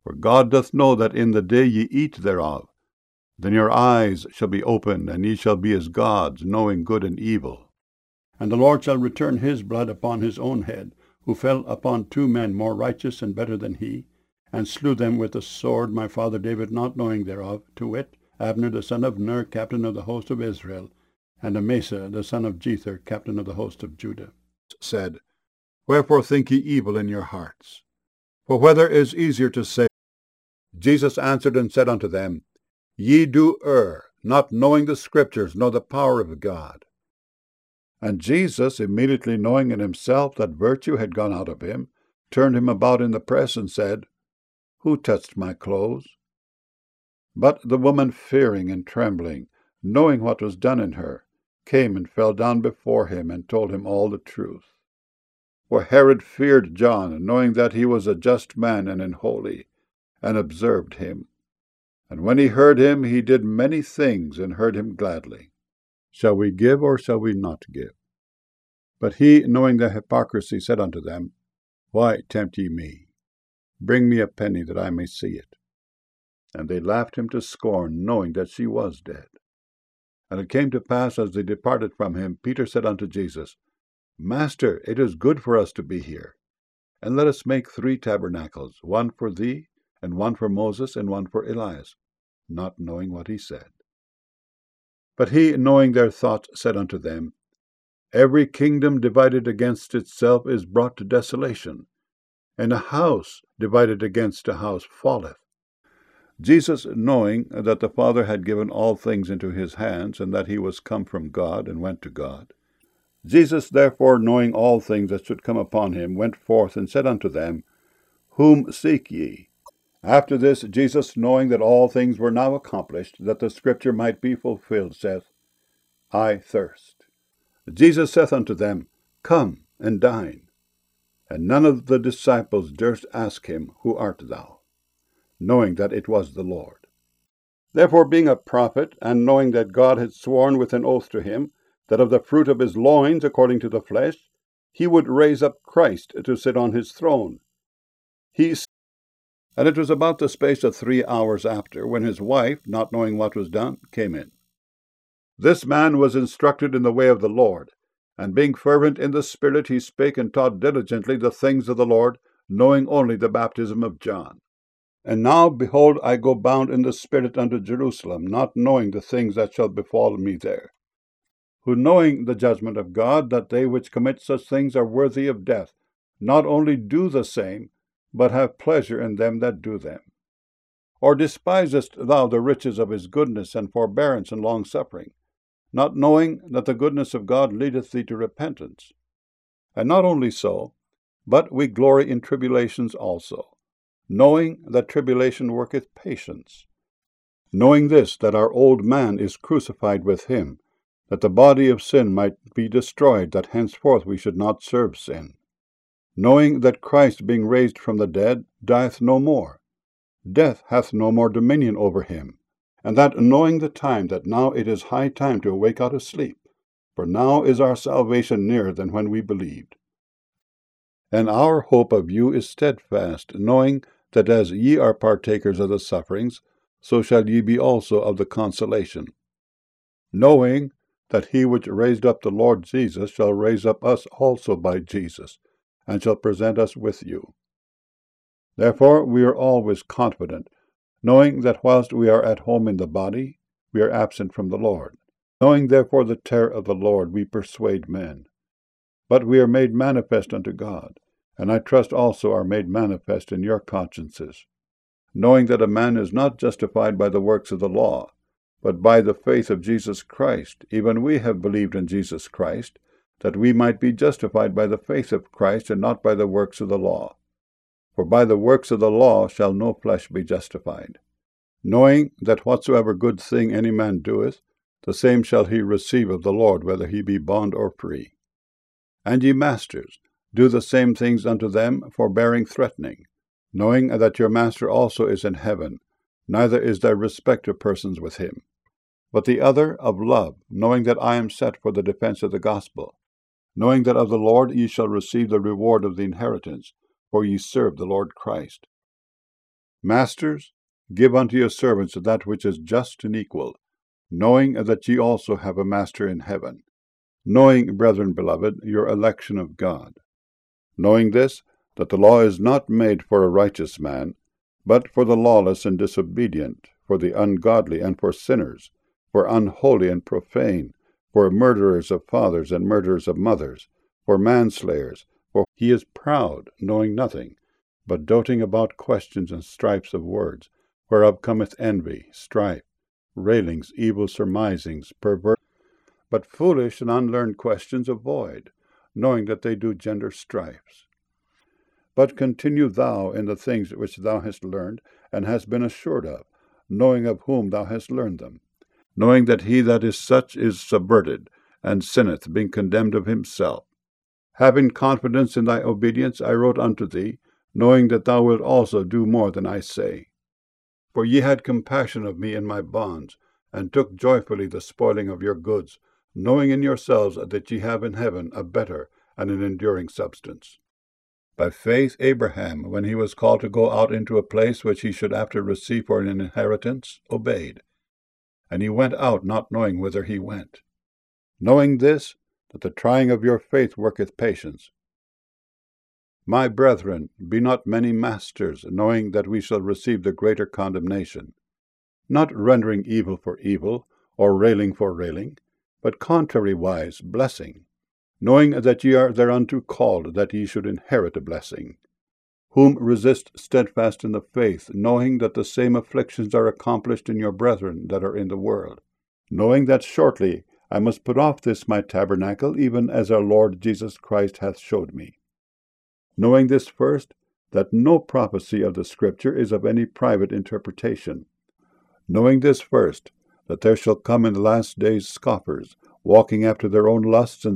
For God doth know that in the day ye eat thereof, then your eyes shall be opened, and ye shall be as gods, knowing good and evil. And the Lord shall return his blood upon his own head, who fell upon 2 men more righteous and better than he, and slew them with the sword, my father David not knowing thereof, to wit, Abner the son of Ner, captain of the host of Israel, and Amasa the son of Jether, captain of the host of Judah. Said, Wherefore think ye evil in your hearts? For whether is easier to say? Jesus answered and said unto them, Ye do err, not knowing the Scriptures, nor the power of God. And Jesus, immediately knowing in himself that virtue had gone out of him, turned him about in the press, and said, Who touched my clothes? But the woman, fearing and trembling, knowing what was done in her, came and fell down before him, and told him all the truth. For Herod feared John, knowing that he was a just man and holy, and observed him. And when he heard him, he did many things, and heard him gladly. Shall we give, or shall we not give? But he, knowing their hypocrisy, said unto them, Why tempt ye me? Bring me a penny, that I may see it. And they laughed him to scorn, knowing that she was dead. And it came to pass, as they departed from him, Peter said unto Jesus, Master, it is good for us to be here. And let us make 3 tabernacles, one for thee, and one for Moses, and one for Elias, not knowing what he said. But he, knowing their thoughts, said unto them, Every kingdom divided against itself is brought to desolation, and a house divided against a house falleth. Jesus, knowing that the Father had given all things into his hands, and that he was come from God, and went to God, Jesus, therefore, knowing all things that should come upon him, went forth, and said unto them, Whom seek ye? After this, Jesus, knowing that all things were now accomplished, that the Scripture might be fulfilled, saith, I thirst. Jesus saith unto them, Come and dine. And none of the disciples durst ask him, Who art thou? Knowing that it was the Lord. Therefore, being a prophet, and knowing that God had sworn with an oath to him, that of the fruit of his loins, according to the flesh, he would raise up Christ to sit on his throne. And it was about the space of 3 hours after, when his wife, not knowing what was done, came in. This man was instructed in the way of the Lord, and being fervent in the Spirit, he spake and taught diligently the things of the Lord, knowing only the baptism of John. And now, behold, I go bound in the Spirit unto Jerusalem, not knowing the things that shall befall me there. Who, knowing the judgment of God, that they which commit such things are worthy of death, not only do the same, but have pleasure in them that do them. Or despisest thou the riches of his goodness and forbearance and longsuffering, not knowing that the goodness of God leadeth thee to repentance? And not only so, but we glory in tribulations also, knowing that tribulation worketh patience. Knowing this, that our old man is crucified with him, that the body of sin might be destroyed, that henceforth we should not serve sin. Knowing that Christ, being raised from the dead, dieth no more, death hath no more dominion over him, and that knowing the time, that now it is high time to awake out of sleep, for now is our salvation nearer than when we believed. And our hope of you is steadfast, knowing that as ye are partakers of the sufferings, so shall ye be also of the consolation. Knowing that he which raised up the Lord Jesus shall raise up us also by Jesus, and shall present us with you. Therefore we are always confident, knowing that whilst we are at home in the body, we are absent from the Lord. Knowing therefore the terror of the Lord, we persuade men. But we are made manifest unto God, and I trust also are made manifest in your consciences. Knowing that a man is not justified by the works of the law, but by the faith of Jesus Christ. Even we have believed in Jesus Christ, that we might be justified by the faith of Christ, and not by the works of the law. For by the works of the law shall no flesh be justified. Knowing that whatsoever good thing any man doeth, the same shall he receive of the Lord, whether he be bond or free. And ye masters, do the same things unto them, forbearing threatening, knowing that your master also is in heaven, neither is there respect of persons with him. But the other of love, knowing that I am set for the defense of the gospel, knowing that of the Lord ye shall receive the reward of the inheritance, for ye serve the Lord Christ. Masters, give unto your servants that which is just and equal, knowing that ye also have a master in heaven, knowing, brethren beloved, your election of God. Knowing this, that the law is not made for a righteous man, but for the lawless and disobedient, for the ungodly and for sinners, for unholy and profane, for murderers of fathers and murderers of mothers, for manslayers, for he is proud, knowing nothing, but doting about questions and strifes of words, whereof cometh envy, strife, railings, evil surmisings, perverse. But foolish and unlearned questions avoid, knowing that they do gender strifes. But continue thou in the things which thou hast learned, and hast been assured of, knowing of whom thou hast learned them, knowing that he that is such is subverted, and sinneth, being condemned of himself. Having confidence in thy obedience, I wrote unto thee, knowing that thou wilt also do more than I say. For ye had compassion of me in my bonds, and took joyfully the spoiling of your goods, knowing in yourselves that ye have in heaven a better and an enduring substance. By faith Abraham, when he was called to go out into a place which he should after receive for an inheritance, obeyed. And he went out not knowing whither he went. Knowing this, that the trying of your faith worketh patience. My brethren, be not many masters, knowing that we shall receive the greater condemnation. Not rendering evil for evil, or railing for railing, but contrariwise blessing, knowing that ye are thereunto called, that ye should inherit a blessing. Whom resist steadfast in the faith, knowing that the same afflictions are accomplished in your brethren that are in the world. Knowing that shortly I must put off this my tabernacle, even as our Lord Jesus Christ hath showed me. Knowing this first, that no prophecy of the Scripture is of any private interpretation. Knowing this first, that there shall come in the last days scoffers, walking after their own lusts, and